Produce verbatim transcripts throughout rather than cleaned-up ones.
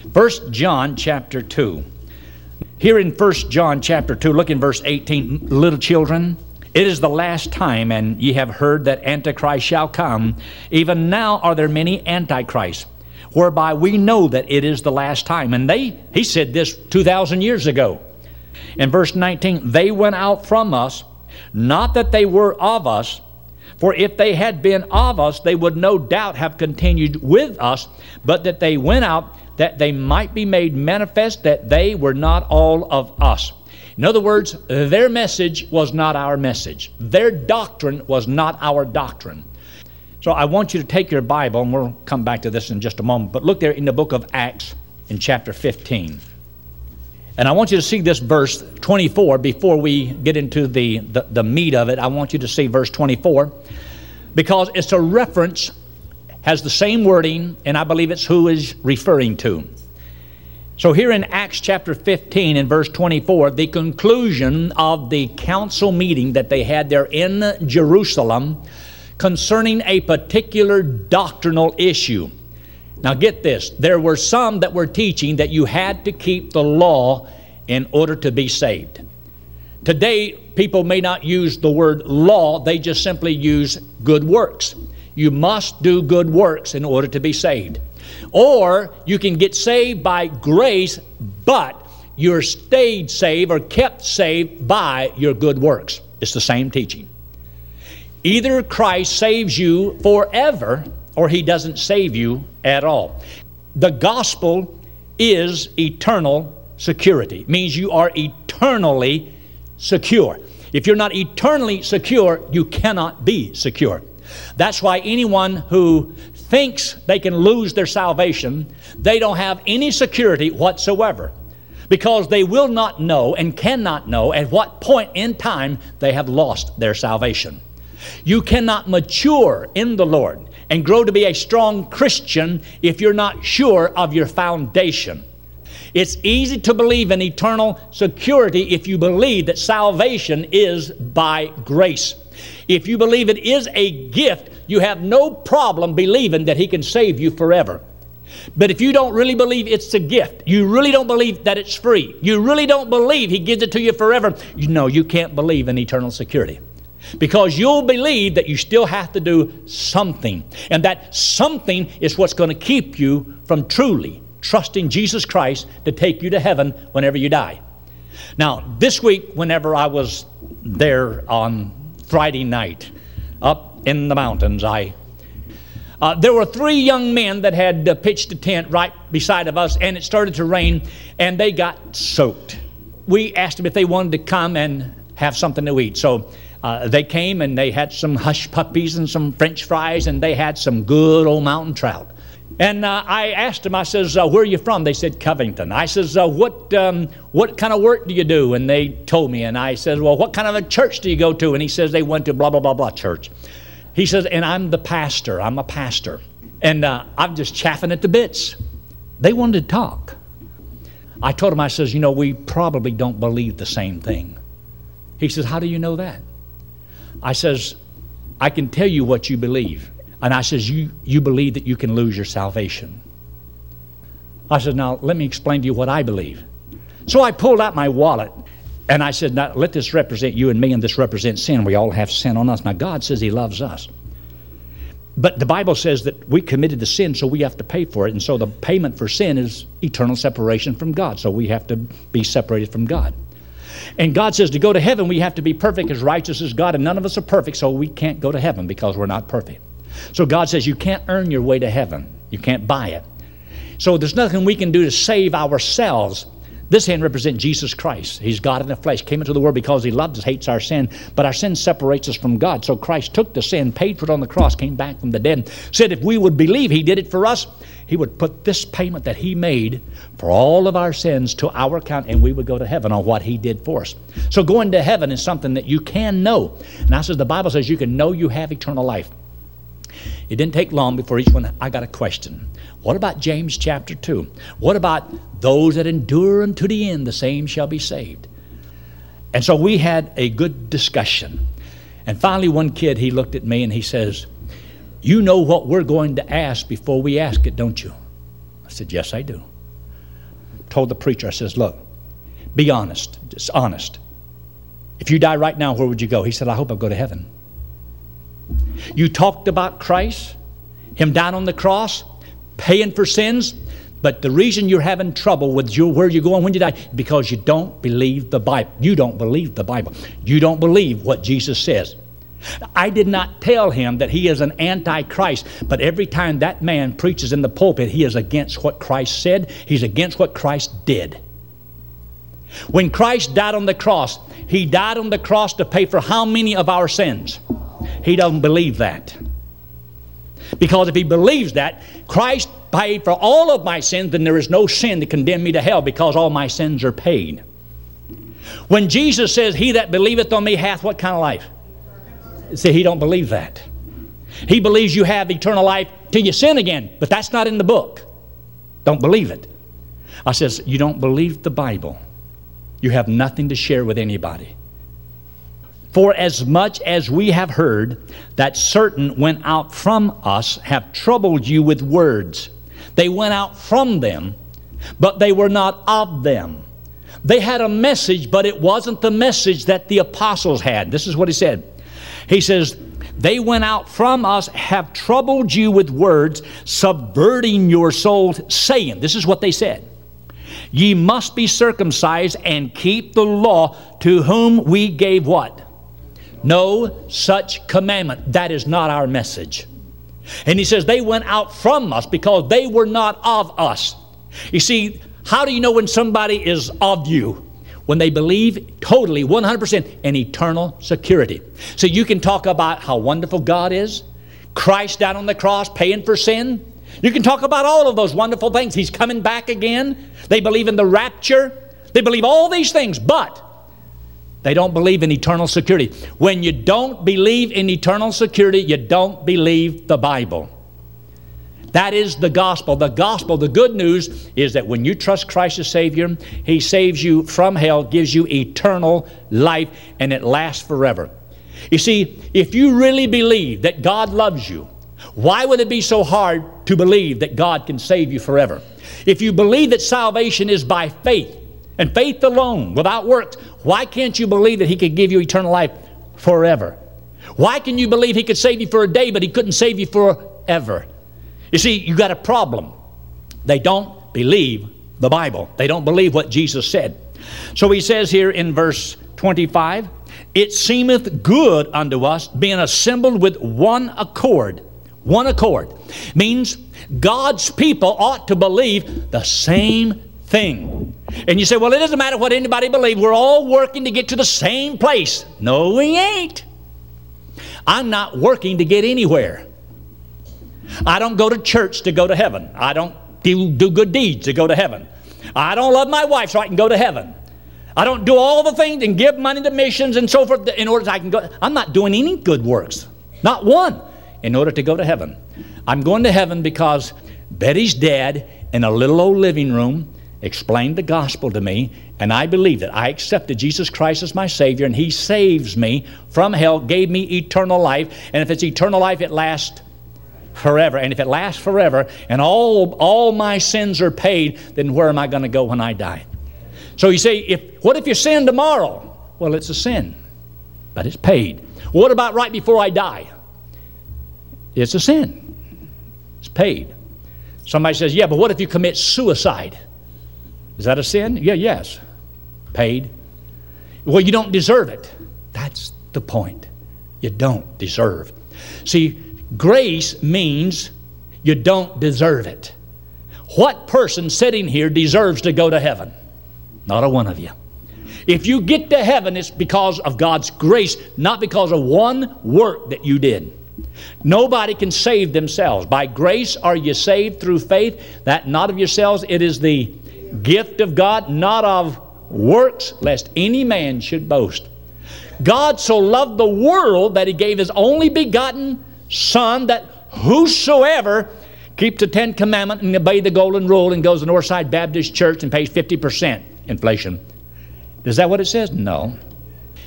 First John chapter two. Here in First John chapter two, look in verse eighteen. Little children, it is the last time, and ye have heard that Antichrist shall come. Even now are there many Antichrists, whereby we know that it is the last time. And they, he said this two thousand years ago. In verse nineteen, they went out from us, not that they were of us, for if they had been of us, they would no doubt have continued with us, but that they went out, that they might be made manifest that they were not all of us. In other words, their message was not our message. Their doctrine was not our doctrine. So I want you to take your Bible, and we'll come back to this in just a moment, but look there in the book of Acts in chapter fifteen. And I want you to see this verse twenty-four before we get into the, the, the meat of it. I want you to see verse twenty-four because it's a reference, has the same wording, and I believe it's who is referring to. So here in Acts chapter fifteen in verse twenty-four, the conclusion of the council meeting that they had there in Jerusalem concerning a particular doctrinal issue. Now get this, there were some that were teaching that you had to keep the law in order to be saved. Today, people may not use the word law, they just simply use good works. You must do good works in order to be saved. Or you can get saved by grace, but you're stayed saved or kept saved by your good works. It's the same teaching. Either Christ saves you forever, or he doesn't save you at all. The gospel is eternal security. It means you are eternally secure. If you're not eternally secure, you cannot be secure. That's why anyone who thinks they can lose their salvation, they don't have any security whatsoever, because they will not know and cannot know at what point in time they have lost their salvation. You cannot mature in the Lord and grow to be a strong Christian if you're not sure of your foundation. It's easy to believe in eternal security if you believe that salvation is by grace. If you believe it is a gift, you have no problem believing that he can save you forever. But if you don't really believe it's a gift, you really don't believe that it's free, you really don't believe he gives it to you forever, you know you can't believe in eternal security. Because you'll believe that you still have to do something. And that something is what's going to keep you from truly trusting Jesus Christ to take you to heaven whenever you die. Now, this week, whenever I was there on Friday night, up in the mountains, I uh, there were three young men that had uh, pitched a tent right beside of us, and it started to rain, and they got soaked. We asked them if they wanted to come and have something to eat. So Uh, they came and they had some hush puppies and some French fries, and they had some good old mountain trout. And uh, I asked them, I says, uh, where are you from? They said, Covington. I says, uh, what um, what kind of work do you do? And they told me, and I said, well, what kind of a church do you go to? And he says, they went to blah, blah, blah, blah church. He says, and I'm the pastor. I'm a pastor. And uh, I'm just chaffing at the bits. They wanted to talk. I told him, I says, you know, we probably don't believe the same thing. He says, how do you know that? I says, I can tell you what you believe. And I says, you, you believe that you can lose your salvation. I said, now let me explain to you what I believe. So I pulled out my wallet and I said, now let this represent you and me, and this represents sin. We all have sin on us. Now God says he loves us. But the Bible says that we committed the sin, so we have to pay for it. And so the payment for sin is eternal separation from God. So we have to be separated from God. And God says to go to heaven, we have to be perfect as righteous as God. And none of us are perfect, so we can't go to heaven because we're not perfect. So God says you can't earn your way to heaven. You can't buy it. So there's nothing we can do to save ourselves. This hand represents Jesus Christ. He's God in the flesh, came into the world because he loves us, hates our sin. But our sin separates us from God. So Christ took the sin, paid for it on the cross, came back from the dead, said if we would believe he did it for us, he would put this payment that he made for all of our sins to our account, and we would go to heaven on what he did for us. So going to heaven is something that you can know. And I says the Bible says you can know you have eternal life. It didn't take long before each one, I got a question. What about James chapter two? What about those that endure unto the end, the same shall be saved? And so we had a good discussion. And finally one kid, he looked at me and he says, you know what we're going to ask before we ask it, don't you? I said, yes, I do. told the preacher, I says, look, be honest, just honest. If you die right now, where would you go? He said, I hope I'll go to heaven. You talked about Christ, Him down on the cross, paying for sins, but the reason you're having trouble with your, where you're going when you die, because you don't believe the Bible. You don't believe the Bible. You don't believe what Jesus says. I did not tell him that he is an antichrist, but every time that man preaches in the pulpit, he is against what Christ said. He's against what Christ did. When Christ died on the cross, He died on the cross to pay for how many of our sins? He doesn't believe that. Because if he believes that, Christ paid for all of my sins, then there is no sin to condemn me to hell, because all my sins are paid. When Jesus says, he that believeth on me hath what kind of life? See, he don't believe that. He believes you have eternal life till you sin again, but that's not in the book. Don't believe it. I says, you don't believe the Bible. You have nothing to share with anybody. For as much as we have heard that certain went out from us have troubled you with words. They went out from them, but they were not of them. They had a message, but it wasn't the message that the apostles had. This is what he said. He says, they went out from us, have troubled you with words, subverting your souls, saying, this is what they said, ye must be circumcised and keep the law, to whom we gave what? No such commandment. That is not our message. And he says they went out from us because they were not of us. You see, how do you know when somebody is of you? When they believe totally, one hundred percent in eternal security. So you can talk about how wonderful God is, Christ down on the cross paying for sin. You can talk about all of those wonderful things. He's coming back again. They believe in the rapture. They believe all these things, but they don't believe in eternal security. When you don't believe in eternal security, you don't believe the Bible. That is the gospel. The gospel, the good news, is that when you trust Christ as Savior, He saves you from hell, gives you eternal life, and it lasts forever. You see, if you really believe that God loves you, why would it be so hard to believe that God can save you forever? If you believe that salvation is by faith, and faith alone, without works, why can't you believe that He could give you eternal life forever? Why can you believe He could save you for a day, but He couldn't save you forever? You see, you got a problem. They don't believe the Bible. They don't believe what Jesus said. So he says here in verse twenty-five, it seemeth good unto us, being assembled with one accord. One accord means God's people ought to believe the same thing. And you say, well, it doesn't matter what anybody believes. We're all working to get to the same place. No, we ain't. I'm not working to get anywhere. I don't go to church to go to heaven. I don't do, do good deeds to go to heaven. I don't love my wife so I can go to heaven. I don't do all the things and give money to missions and so forth in order that I can go. I'm not doing any good works. Not one. In order to go to heaven. I'm going to heaven because Betty's dad in a little old living room explained the gospel to me, and I believed it. I accepted Jesus Christ as my Savior, and He saves me from hell, gave me eternal life, and if it's eternal life, it lasts forever. And if it lasts forever, and all, all my sins are paid, then where am I going to go when I die? So you say, if what if you sin tomorrow? Well, it's a sin, but it's paid. What about right before I die? It's a sin. It's paid. Somebody says, yeah, but what if you commit suicide? Is that a sin? Yeah, yes. Paid. Well, you don't deserve it. That's the point. You don't deserve. See, grace means you don't deserve it. What person sitting here deserves to go to heaven? Not a one of you. If you get to heaven, it's because of God's grace, not because of one work that you did. Nobody can save themselves. By grace are you saved through faith, that not of yourselves, it is the gift of God, not of works, lest any man should boast. God so loved the world that He gave His only begotten Son, that whosoever keeps the Ten Commandments and obey the Golden Rule and goes to Northside Baptist Church and pays fifty percent inflation. Is that what it says? No.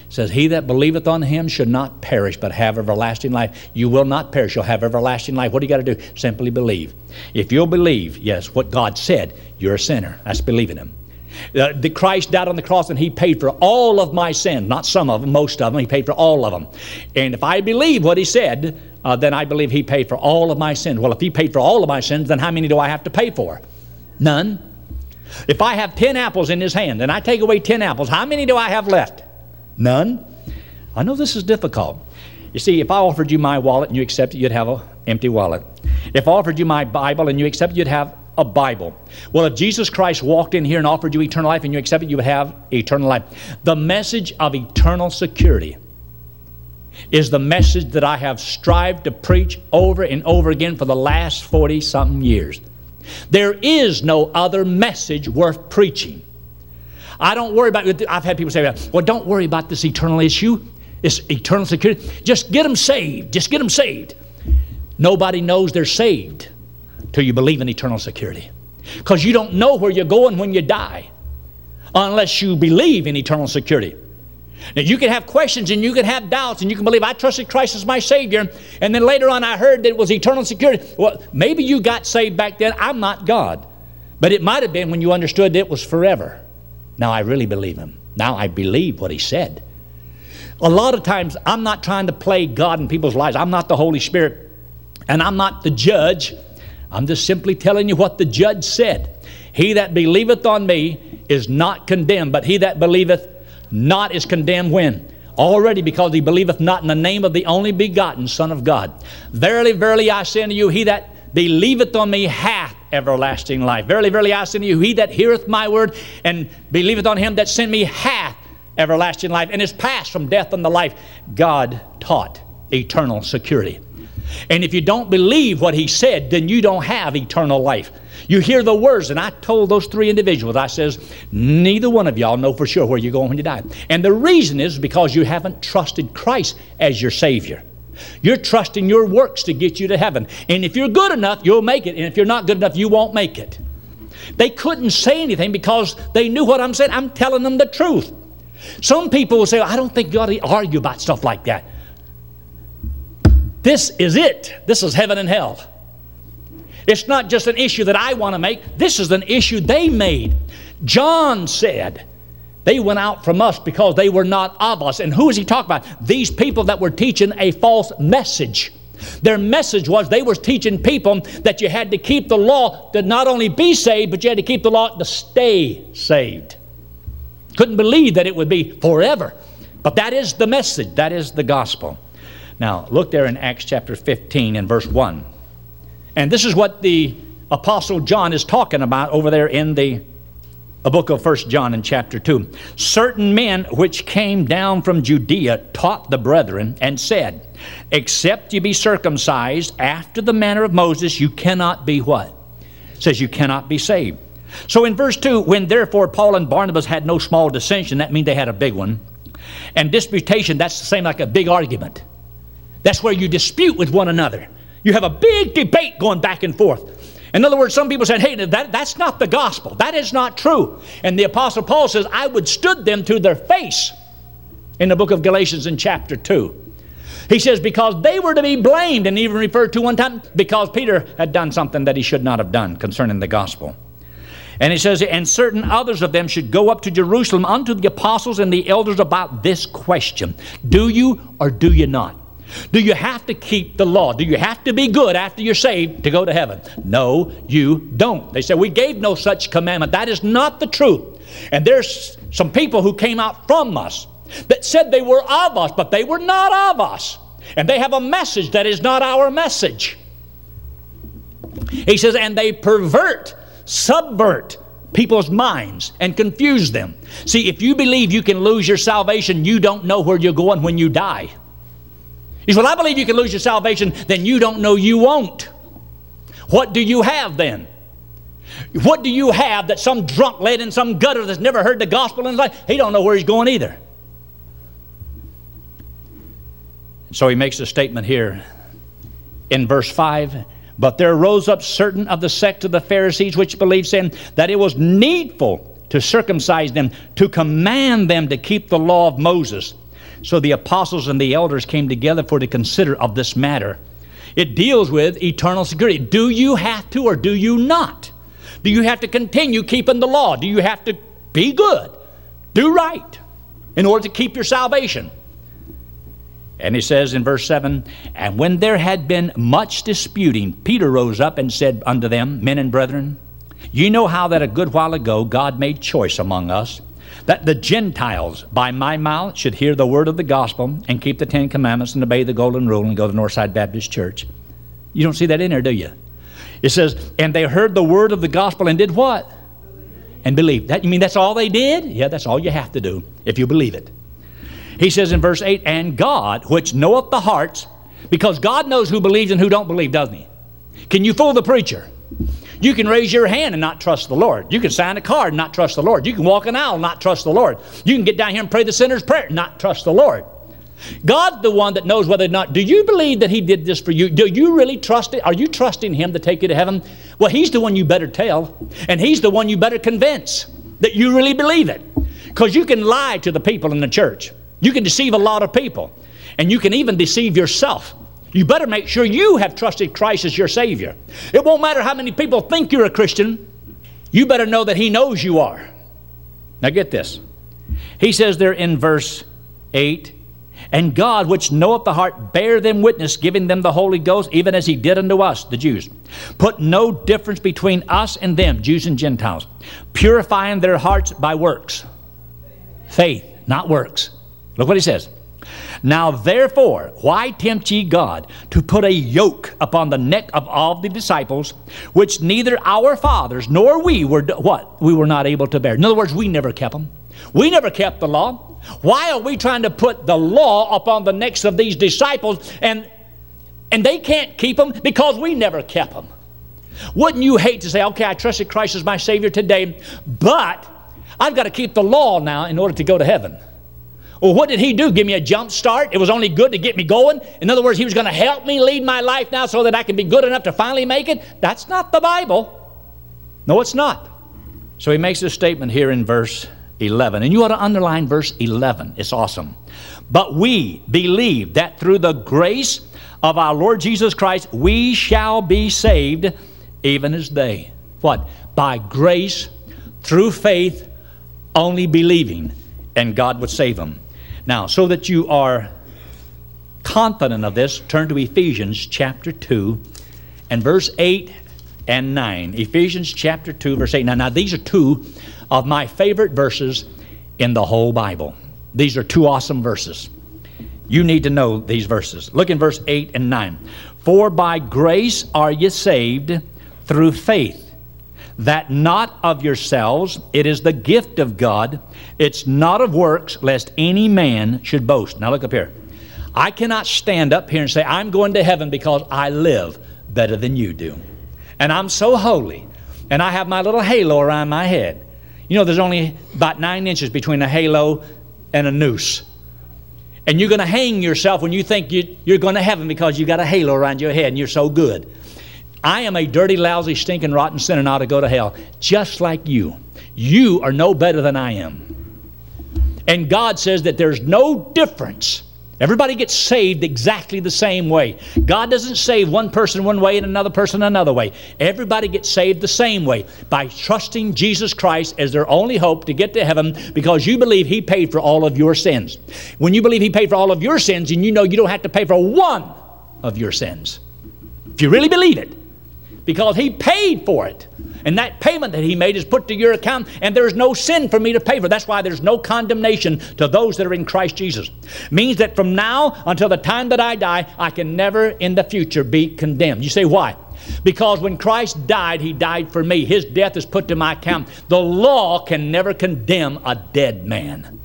It says, he that believeth on him should not perish, but have everlasting life. You will not perish. You'll have everlasting life. What do you got to do? Simply believe. If you'll believe, yes, what God said, you're a sinner. That's believing him. Uh, the Christ died on the cross and he paid for all of my sins. Not some of them, most of them. He paid for all of them. And if I believe what he said, uh, then I believe he paid for all of my sins. Well, if he paid for all of my sins, then how many do I have to pay for? None. If I have ten apples in his hand and I take away ten apples, how many do I have left? None. I know this is difficult. You see, if I offered you my wallet and you accept it, you'd have an empty wallet. If I offered you my Bible and you accept it, you'd have a Bible. Well, if Jesus Christ walked in here and offered you eternal life and you accept it, you would have eternal life. The message of eternal security is the message that I have strived to preach over and over again for the last forty-something years. There is no other message worth preaching. I don't worry about it. I've had people say, well, don't worry about this eternal issue, this eternal security. Just get them saved. Just get them saved. Nobody knows they're saved till you believe in eternal security. Because you don't know where you're going when you die unless you believe in eternal security. Now, you can have questions and you can have doubts and you can believe, I trusted Christ as my Savior, and then later on I heard that it was eternal security. Well, maybe you got saved back then. I'm not God. But it might have been when you understood it was forever. Now I really believe him. Now I believe what he said. A lot of times I'm not trying to play God in people's lives. I'm not the Holy Spirit, and I'm not the judge. I'm just simply telling you what the judge said. He that believeth on me is not condemned, but he that believeth not is condemned when? Already, because he believeth not in the name of the only begotten Son of God. Verily, verily, I say unto you, he that believeth on me hath everlasting life. Verily, verily, I say unto you, he that heareth my word and believeth on him that sent me hath everlasting life, and is passed from death unto life. God taught eternal security. And if you don't believe what he said, then you don't have eternal life. You hear the words, and I told those three individuals, I says, neither one of y'all know for sure where you're going when you die. And the reason is because you haven't trusted Christ as your Savior. You're trusting your works to get you to heaven. And if you're good enough, you'll make it. And if you're not good enough, you won't make it. They couldn't say anything because they knew what I'm saying. I'm telling them the truth. Some people will say, I don't think you ought to argue about stuff like that. This is it. This is heaven and hell. It's not just an issue that I want to make. This is an issue they made. John said, they went out from us because they were not of us. And who is he talking about? These people that were teaching a false message. Their message was they were teaching people that you had to keep the law to not only be saved, but you had to keep the law to stay saved. Couldn't believe that it would be forever. But that is the message. That is the gospel. Now, look there in Acts chapter fifteen and verse one. And this is what the Apostle John is talking about over there in the a book of First John in chapter two. Certain men which came down from Judea taught the brethren and said, except you be circumcised after the manner of Moses, you cannot be what? It says you cannot be saved. So in verse two, when therefore Paul and Barnabas had no small dissension, that means they had a big one. And disputation, that's the same like a big argument. That's where you dispute with one another. You have a big debate going back and forth. In other words, some people said, hey, that, that's not the gospel. That is not true. And the Apostle Paul says, I withstood them to their face in the book of Galatians in chapter two. He says, because they were to be blamed, and even referred to one time, because Peter had done something that he should not have done concerning the gospel. And he says, and certain others of them should go up to Jerusalem unto the apostles and the elders about this question. Do you or do you not? Do you have to keep the law? Do you have to be good after you're saved to go to heaven? No, you don't. They said, we gave no such commandment. That is not the truth. And there's some people who came out from us that said they were of us, but they were not of us. And they have a message that is not our message. He says, and they pervert, subvert people's minds and confuse them. See, if you believe you can lose your salvation, you don't know where you're going when you die. He says, well, I believe you can lose your salvation, then you don't know you won't. What do you have then? What do you have that some drunk laid in some gutter that's never heard the gospel in his life? He don't know where he's going either. So he makes a statement here in verse five. But there rose up certain of the sect of the Pharisees which believed, saying that it was needful to circumcise them, to command them to keep the law of Moses. So the apostles and the elders came together for to consider of this matter. It deals with eternal security. Do you have to or do you not? Do you have to continue keeping the law? Do you have to be good, do right, in order to keep your salvation? And he says in verse seven, and when there had been much disputing, Peter rose up and said unto them, men and brethren, ye know how that a good while ago God made choice among us, that the Gentiles by my mouth should hear the word of the gospel and keep the Ten Commandments and obey the golden rule and go to Northside Baptist Church. You don't see that in there, do you? It says, and they heard the word of the gospel and did what? And believed. That, you mean that's all they did? Yeah, that's all you have to do if you believe it. He says in verse eight, and God, which knoweth the hearts, because God knows who believes and who don't believe, doesn't he? Can you fool the preacher? You can raise your hand and not trust the Lord. You can sign a card and not trust the Lord. You can walk an aisle and not trust the Lord. You can get down here and pray the sinner's prayer and not trust the Lord. God's the one that knows whether or not, do you believe that he did this for you? Do you really trust it? Are you trusting him to take you to heaven? Well, he's the one you better tell, and he's the one you better convince that you really believe it. Because you can lie to the people in the church. You can deceive a lot of people, and you can even deceive yourself. You better make sure you have trusted Christ as your Savior. It won't matter how many people think you're a Christian. You better know that he knows you are. Now get this. He says there in verse eight, and God, which knoweth the heart, bear them witness, giving them the Holy Ghost, even as he did unto us, the Jews. Put no difference between us and them, Jews and Gentiles, purifying their hearts by works. Faith, not works. Look what he says. Now therefore, why tempt ye God to put a yoke upon the neck of all the disciples, which neither our fathers nor we were, what? We were not able to bear. In other words, we never kept them. We never kept the law. Why are we trying to put the law upon the necks of these disciples, and, and they can't keep them because we never kept them? Wouldn't you hate to say, okay, I trusted Christ as my Savior today, but I've got to keep the law now in order to go to heaven? Well, what did he do? Give me a jump start? It was only good to get me going? In other words, he was going to help me lead my life now so that I can be good enough to finally make it? That's not the Bible. No, it's not. So he makes this statement here in verse eleven. And you ought to underline verse eleven. It's awesome. But we believe that through the grace of our Lord Jesus Christ, we shall be saved, even as they. What? By grace, through faith, only believing, and God would save them. Now, so that you are confident of this, turn to Ephesians chapter two and verse eight and nine. Ephesians chapter two, verse eight. Now, now these are two of my favorite verses in the whole Bible. These are two awesome verses. You need to know these verses. Look in verse eight and nine. For by grace are ye saved through faith, that not of yourselves, it is the gift of God. It's not of works, lest any man should boast. Now look up here. I cannot stand up here and say, I'm going to heaven because I live better than you do. And I'm so holy, and I have my little halo around my head. You know, there's only about nine inches between a halo and a noose. And you're going to hang yourself when you think you, you're going to heaven because you got a halo around your head and you're so good. I am a dirty, lousy, stinking, rotten sinner and ought to go to hell, just like you. You are no better than I am. And God says that there's no difference. Everybody gets saved exactly the same way. God doesn't save one person one way and another person another way. Everybody gets saved the same way, by trusting Jesus Christ as their only hope to get to heaven, because you believe he paid for all of your sins. When you believe he paid for all of your sins, and you know you don't have to pay for one of your sins, if you really believe it, because he paid for it. And that payment that he made is put to your account, and there's no sin for me to pay for. That's why there's no condemnation to those that are in Christ Jesus. Means that from now until the time that I die, I can never in the future be condemned. You say, why? Because when Christ died, he died for me. His death is put to my account. The law can never condemn a dead man.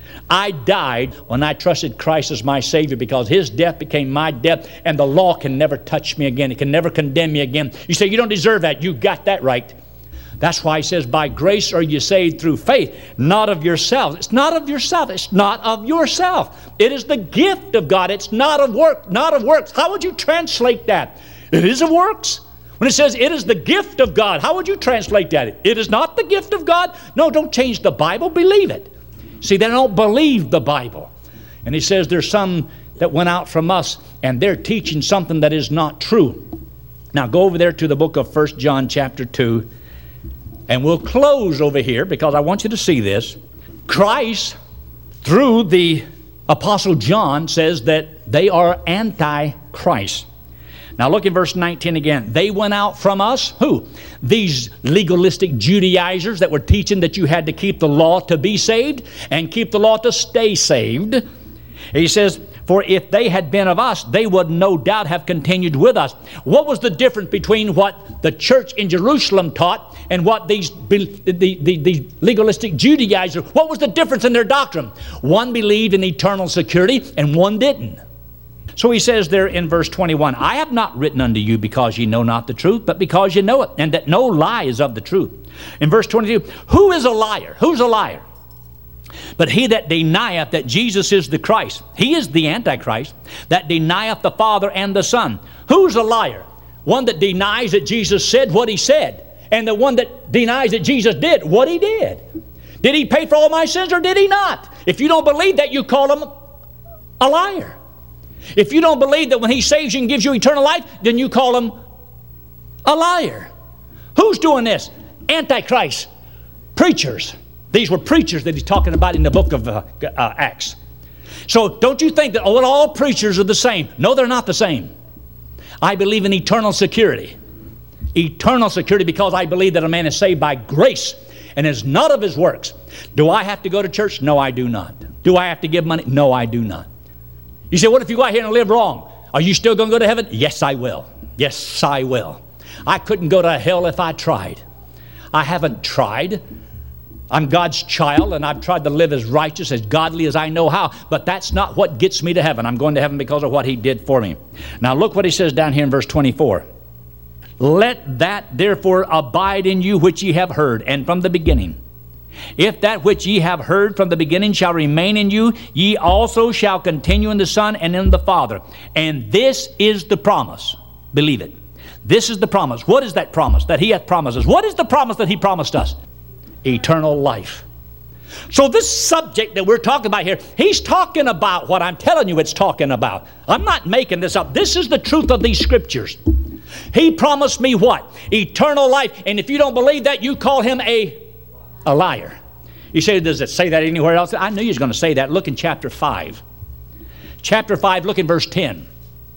I died when I trusted Christ as my Savior, because his death became my death, and the law can never touch me again. It can never condemn me again. You say, you don't deserve that. You got that right. That's why he says, by grace are you saved through faith, not of yourselves. It's not of yourself. It's not of yourself. It is the gift of God. It's not of work, not of works. How would you translate that? It is of works. When it says it is the gift of God, how would you translate that? It is not the gift of God? No, don't change the Bible. Believe it. See, they don't believe the Bible. And he says there's some that went out from us, and they're teaching something that is not true. Now go over there to the book of First John chapter two, and we'll close over here because I want you to see this. Christ, through the Apostle John, says that they are anti-Christ. Now look in verse nineteen again. They went out from us. Who? These legalistic Judaizers that were teaching that you had to keep the law to be saved and keep the law to stay saved. He says, for if they had been of us, they would no doubt have continued with us. What was the difference between what the church in Jerusalem taught and what these the, the, the, the legalistic Judaizers, what was the difference in their doctrine? One believed in eternal security and one didn't. So he says there in verse twenty-one, I have not written unto you because ye know not the truth, but because ye know it, and that no lie is of the truth. In verse twenty-two, who is a liar? Who's a liar? But he that denieth that Jesus is the Christ, he is the Antichrist, that denieth the Father and the Son. Who's a liar? One that denies that Jesus said what he said, and the one that denies that Jesus did what he did. Did he pay for all my sins or did he not? If you don't believe that, you call him a liar. If you don't believe that when he saves you and gives you eternal life, then you call him a liar. Who's doing this? Antichrist. Preachers. These were preachers that he's talking about in the book of uh, uh, Acts. So don't you think that, oh, well, all preachers are the same. No, they're not the same. I believe in eternal security. Eternal security because I believe that a man is saved by grace and is not of his works. Do I have to go to church? No, I do not. Do I have to give money? No, I do not. You say, what if you go out here and live wrong? Are you still going to go to heaven? Yes, I will. Yes, I will. I couldn't go to hell if I tried. I haven't tried. I'm God's child, and I've tried to live as righteous, as godly as I know how, but that's not what gets me to heaven. I'm going to heaven because of what he did for me. Now look what he says down here in verse twenty-four. Let that therefore abide in you which ye have heard, and from the beginning. If that which ye have heard from the beginning shall remain in you, ye also shall continue in the Son and in the Father. And this is the promise. Believe it. This is the promise. What is that promise that he hath promised us? What is the promise that he promised us? Eternal life. So this subject that we're talking about here, he's talking about what I'm telling you it's talking about. I'm not making this up. This is the truth of these scriptures. He promised me what? Eternal life. And if you don't believe that, you call him a, a liar. You say, does it say that anywhere else? I knew he was going to say that. Look in chapter five. Chapter five, look in verse ten.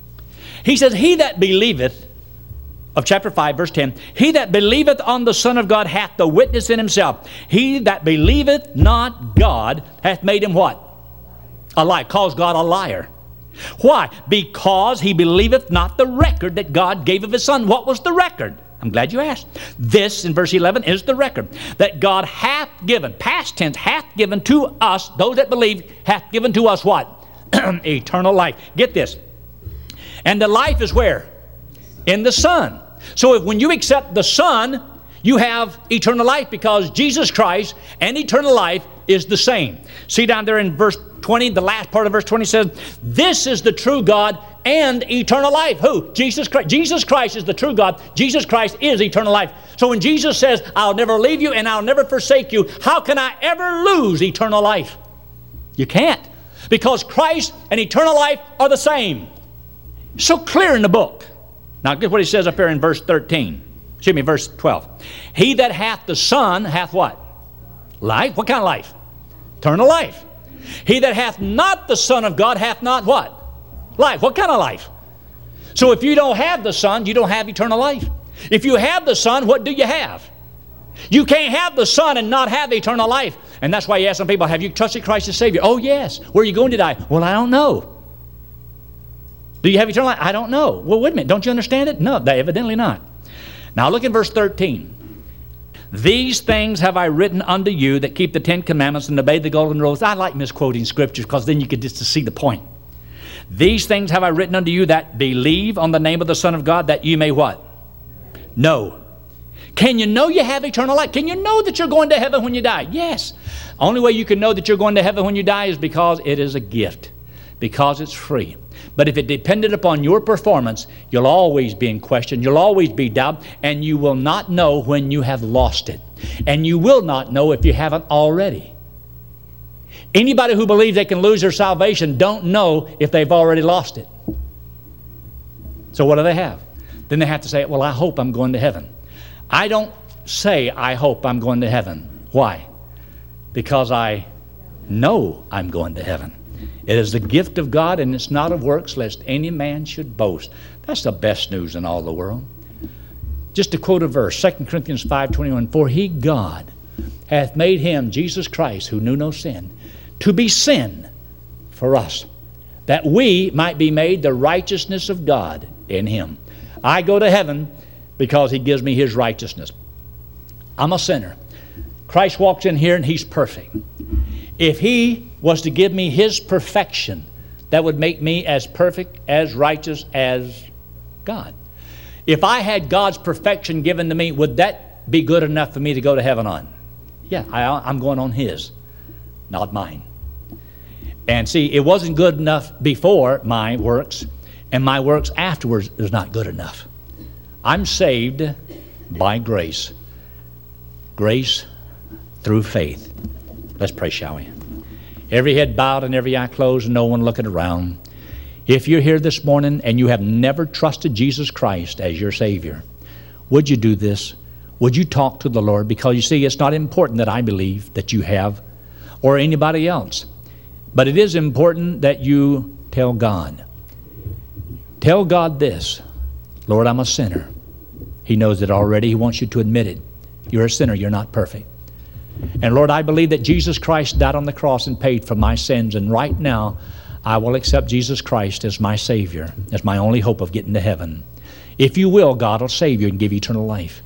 He says, he that believeth, of chapter five, verse ten, he that believeth on the Son of God hath the witness in himself. He that believeth not God hath made him what? A liar. Calls God a liar. Why? Because he believeth not the record that God gave of his Son. What was the record? I'm glad you asked. This, in verse eleven, is the record that God hath given, past tense, hath given to us, those that believe, hath given to us what? Eternal life. Get this. And the life is where? In the Son. So if when you accept the Son, you have eternal life because Jesus Christ and eternal life is the same. See down there in verse twenty, the last part of verse twenty says, this is the true God and eternal life. Who? Jesus Christ. Jesus Christ is the true God. Jesus Christ is eternal life. So when Jesus says, I'll never leave you and I'll never forsake you, how can I ever lose eternal life? You can't. Because Christ and eternal life are the same. So clear in the book. Now get what he says up here in verse thirteen. Excuse me, verse twelve. He that hath the Son hath what? Life. What kind of life? Eternal life. He that hath not the Son of God hath not what? Life. What kind of life? So if you don't have the Son, you don't have eternal life. If you have the Son, what do you have? You can't have the Son and not have eternal life. And that's why you ask some people, have you trusted Christ as Savior? Oh yes. Where are you going to die? Well, I don't know. Do you have eternal life? I don't know. Well, wait a minute. Don't you understand it? No, they evidently not. Now look in verse thirteen. These things have I written unto you that keep the Ten Commandments and obey the golden rules. I like misquoting scriptures because then you get just to see the point. These things have I written unto you that believe on the name of the Son of God, that you may what? Know. Can you know you have eternal life? Can you know that you're going to heaven when you die? Yes. Only way you can know that you're going to heaven when you die is because it is a gift. Because it's free. But if it depended upon your performance, you'll always be in question, you'll always be doubt, and you will not know when you have lost it. And you will not know if you haven't already. Anybody who believes they can lose their salvation don't know if they've already lost it. So what do they have? Then they have to say, well, I hope I'm going to heaven. I don't say, I hope I'm going to heaven. Why? Because I know I'm going to heaven. It is the gift of God, and it's not of works, lest any man should boast. That's the best news in all the world. Just to quote a verse, Second Corinthians five twenty-one, for he, God, hath made him, Jesus Christ, who knew no sin, to be sin for us, that we might be made the righteousness of God in him. I go to heaven because he gives me his righteousness. I'm a sinner. Christ walks in here and he's perfect. If he was to give me his perfection, that would make me as perfect, as righteous as God. If I had God's perfection given to me, would that be good enough for me to go to heaven on? Yeah, I, I'm going on his, not mine. And see, it wasn't good enough before my works, and my works afterwards is not good enough. I'm saved by grace. Grace through faith. Let's pray, shall we? Every head bowed and every eye closed and no one looking around. If you're here this morning and you have never trusted Jesus Christ as your Savior, would you do this? Would you talk to the Lord? Because you see, it's not important that I believe that you have or anybody else. But it is important that you tell God. Tell God this, Lord, I'm a sinner. He knows it already. He wants you to admit it. You're a sinner. You're not perfect. And Lord, I believe that Jesus Christ died on the cross and paid for my sins. And right now, I will accept Jesus Christ as my Savior, as my only hope of getting to heaven. If you will, God will save you and give you eternal life.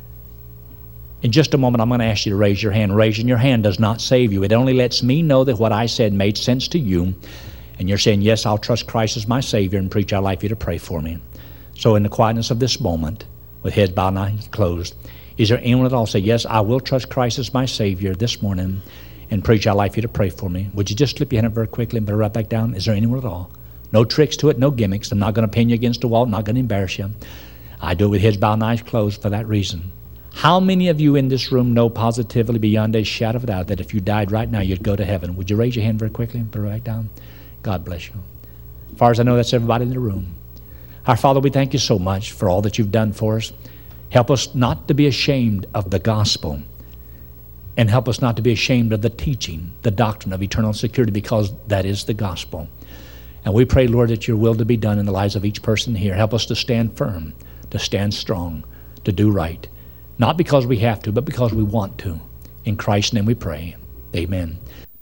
In just a moment, I'm going to ask you to raise your hand. Raising your hand does not save you. It only lets me know that what I said made sense to you. And you're saying, yes, I'll trust Christ as my Savior, and preach, I'd like you to pray for me. So in the quietness of this moment, with heads bowed and eyes closed, is there anyone at all say, yes, I will trust Christ as my Savior this morning, and preach, I'd like you to pray for me? Would you just slip your hand up very quickly and put it right back down? Is there anyone at all? No tricks to it, no gimmicks. I'm not going to pin you against the wall. I'm not going to embarrass you. I do it with heads bowed and eyes closed for that reason. How many of you in this room know positively beyond a shadow of a doubt that if you died right now, you'd go to heaven? Would you raise your hand very quickly and put it right down? God bless you. As far as I know, that's everybody in the room. Our Father, we thank you so much for all that you've done for us. Help us not to be ashamed of the gospel, and help us not to be ashamed of the teaching, the doctrine of eternal security, because that is the gospel. And we pray, Lord, that your will to be done in the lives of each person here. Help us to stand firm, to stand strong, to do right. Not because we have to, but because we want to. In Christ's name we pray. Amen.